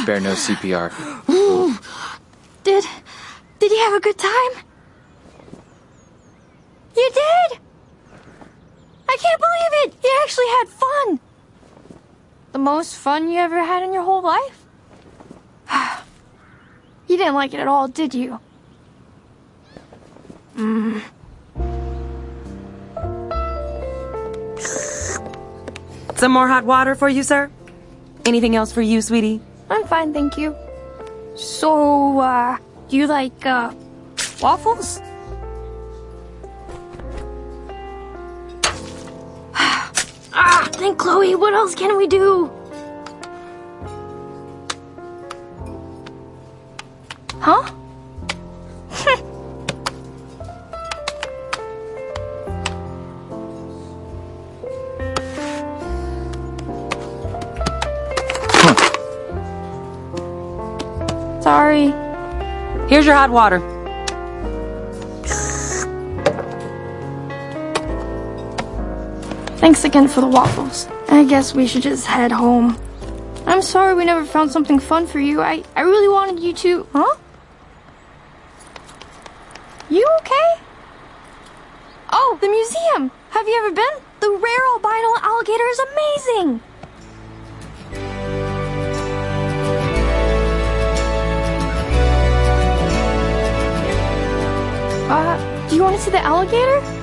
Bear knows CPR. Did you have a good time? You did? I can't believe it! You actually had fun! The most fun you ever had in your whole life? You didn't like it at all, did you? Some more hot water for you, sir? Anything else for you, sweetie? I'm fine, thank you. So, do you like, waffles? Then Chloe, what else can we do? Huh? Sorry. Here's your hot water. Thanks again for the waffles. I guess we should just head home. I'm sorry we never found something fun for you. I really wanted you to... Huh? You okay? Oh, the museum! Have you ever been? The rare albino alligator is amazing! Do you want to see the alligator?